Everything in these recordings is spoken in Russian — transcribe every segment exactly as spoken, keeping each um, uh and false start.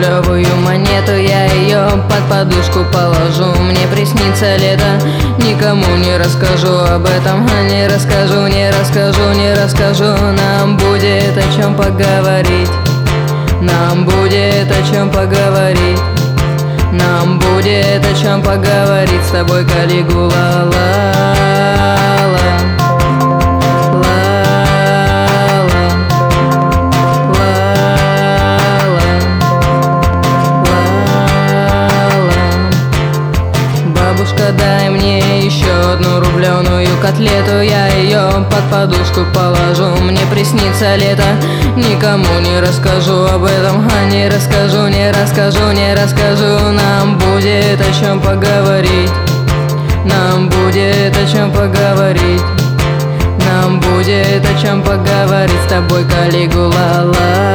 рублевую монету, я ее под подушку положу. Мне приснится лето, никому не расскажу об этом. Не расскажу, не расскажу, не расскажу. Нам будет о чем поговорить. Нам будет о чем поговорить. Нам будет о чем поговорить с тобой, Калигула. Бабушка, дай мне еще одну рубленую котлету, я ее под подушку положу. Мне приснится лето, никому не расскажу об этом. А не расскажу, не расскажу, не расскажу. Нам будет о чем поговорить. Нам будет о чем поговорить. Нам будет о чем поговорить с тобой, Калигула.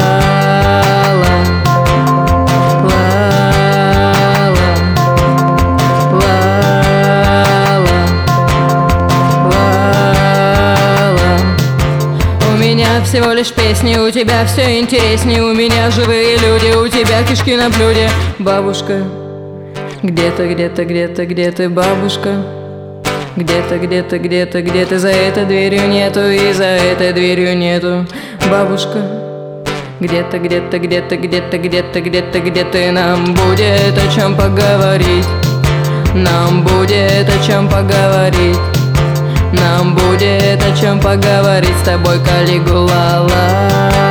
Всего лишь песни, у тебя все интереснее. У меня живые люди, у тебя кишки на блюде. Бабушка, где-то, где-то, где-то, где ты, бабушка? Где-то, где-то, где-то, где ты? За этой дверью нету, и за этой дверью нету. Бабушка, где-то, где-то, где-то, где-то, где-то, где-то, где ты? Нам будет о чем поговорить. Нам будет о чем поговорить. Нам будет о чем поговорить с тобой, Калигула.